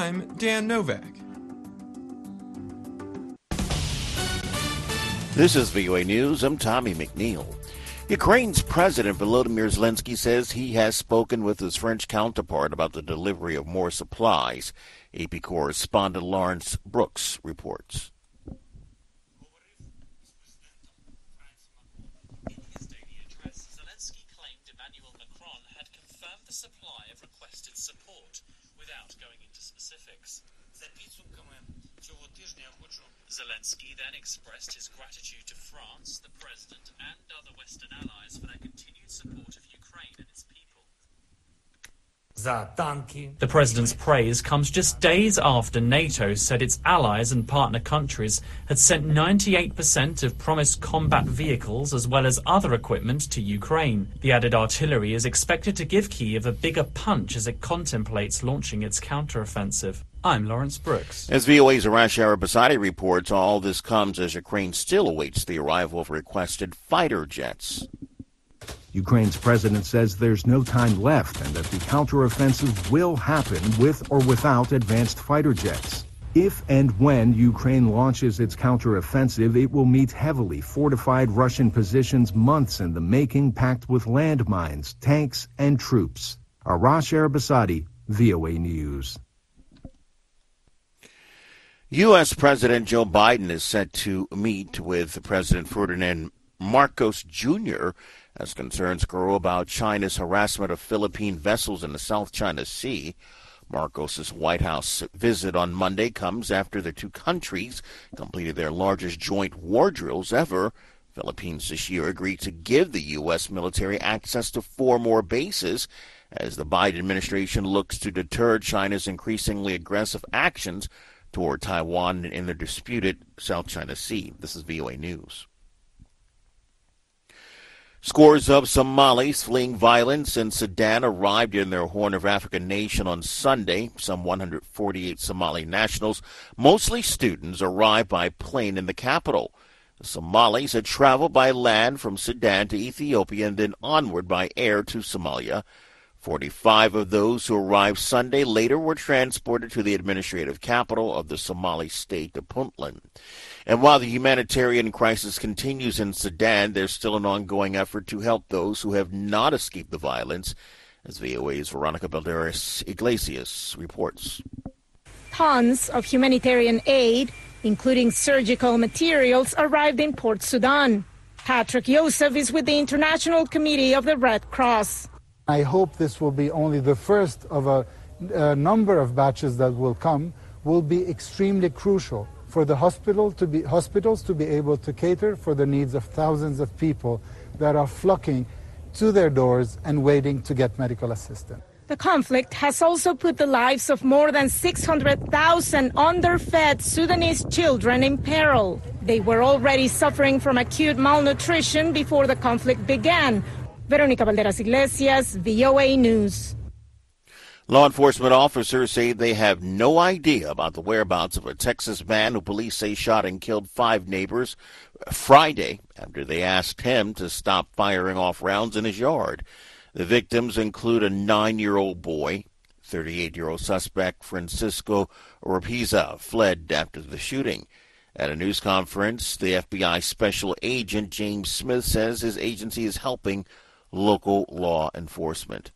I'm Dan Novak. This is VOA News. I'm Tommy McNeil. Ukraine's President Volodymyr Zelensky says he has spoken with his French counterpart about the delivery of more supplies. AP correspondent Lawrence Brooks reports. In his daily address, Zelensky claimed Emmanuel Macron had confirmed the supply of requested support without going into specifics. Zelensky then expressed his gratitude to France, the President, and other Western allies for their continued support of Ukraine and its people. The President's praise comes just days after NATO said its allies and partner countries had sent 98% of promised combat vehicles as well as other equipment to Ukraine. The added artillery is expected to give Kyiv a bigger punch as it contemplates launching its counteroffensive. I'm Lawrence Brooks. As VOA's Arash Arabasadi reports, all this comes as Ukraine still awaits the arrival of requested fighter jets. Ukraine's president says there's no time left and that the counteroffensive will happen with or without advanced fighter jets. If and when Ukraine launches its counteroffensive, it will meet heavily fortified Russian positions months in the making, packed with landmines, tanks, and troops. Arash Arabasadi, VOA News. U.S. President Joe Biden is set to meet with President Ferdinand Marcos Jr. as concerns grow about China's harassment of Philippine vessels in the South China Sea. Marcos's White House visit on Monday comes after the two countries completed their largest joint war drills ever. Philippines this year agreed to give the U.S. military access to 4 more bases as the Biden administration looks to deter China's increasingly aggressive actions toward Taiwan in the disputed South China Sea. This is VOA News. Scores of Somalis fleeing violence in Sudan arrived in their Horn of Africa nation on Sunday. Some 148 Somali nationals, mostly students, arrived by plane in the capital. The Somalis had traveled by land from Sudan to Ethiopia and then onward by air to Somalia. 45 of those who arrived Sunday later were transported to the administrative capital of the Somali state of Puntland. And while the humanitarian crisis continues in Sudan, there's still an ongoing effort to help those who have not escaped the violence, as VOA's Veronica Balderas Iglesias reports. Tons of humanitarian aid, including surgical materials, arrived in Port Sudan. Patrick Yosef is with the International Committee of the Red Cross. I hope this will be only the first of a number of batches that will come, will be extremely crucial for the hospitals to be able to cater for the needs of thousands of people that are flocking to their doors and waiting to get medical assistance. The conflict has also put the lives of more than 600,000 underfed Sudanese children in peril. They were already suffering from acute malnutrition before the conflict began. Veronica Balderas Iglesias, VOA News. Law enforcement officers say they have no idea about the whereabouts of a Texas man who police say shot and killed 5 neighbors Friday after they asked him to stop firing off rounds in his yard. The victims include a 9-year-old boy. 38-year-old suspect Francisco Oropeza fled after the shooting. At a news conference, the FBI special agent James Smith says his agency is helping local law enforcement.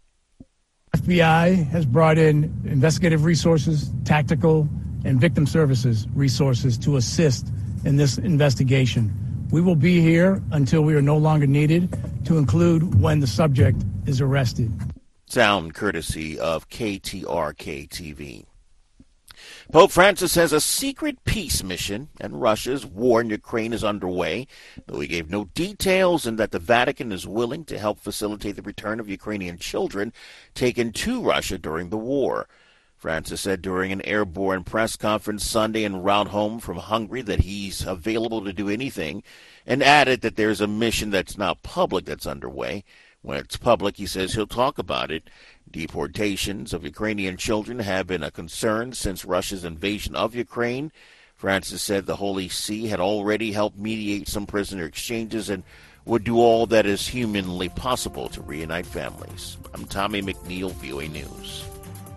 FBI has brought in investigative resources, tactical, and victim services resources to assist in this investigation. We will be here until we are no longer needed, to include when the subject is arrested. Sound courtesy of KTRK-TV. Pope Francis says a secret peace mission and Russia's war in Ukraine is underway, though he gave no details, and that the Vatican is willing to help facilitate the return of Ukrainian children taken to Russia during the war. Francis said during an airborne press conference Sunday en route home from Hungary that he's available to do anything, and added that there's a mission that's not public that's underway. When it's public, he says he'll talk about it. Deportations of Ukrainian children have been a concern since Russia's invasion of Ukraine. Francis said the Holy See had already helped mediate some prisoner exchanges and would do all that is humanly possible to reunite families. I'm Tommy McNeil, VOA News.